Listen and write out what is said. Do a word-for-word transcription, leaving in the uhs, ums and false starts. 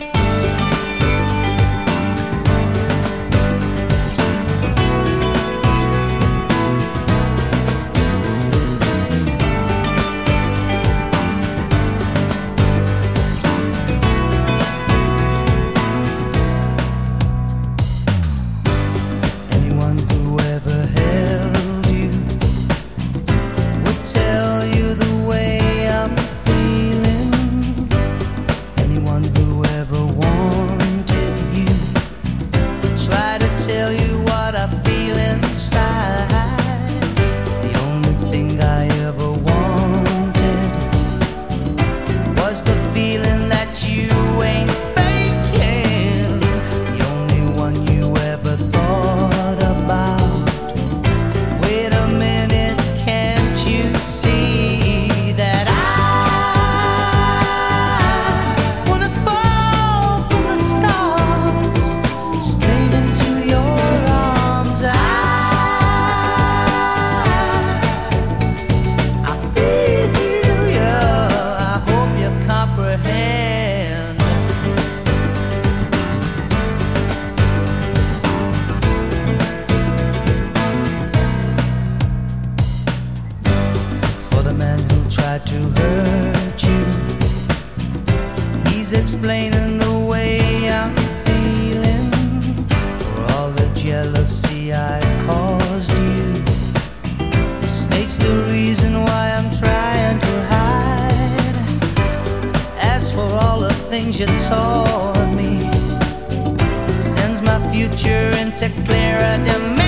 Tell you what I feel inside. The only thing I ever wanted was the feeling that you ain't faking. The only one you ever thought about. Wait a minute, can't you see that I wanna fall from the stars straight into your arms? I, I feel you, I hope you comprehend. For the man who tried to hurt you, he's explaining the way I'm feeling. For all the jealousy I caused you, the snake's the reason why I'm trying to hide. As for all the things you taught me, it sends my future into clearer dimensions.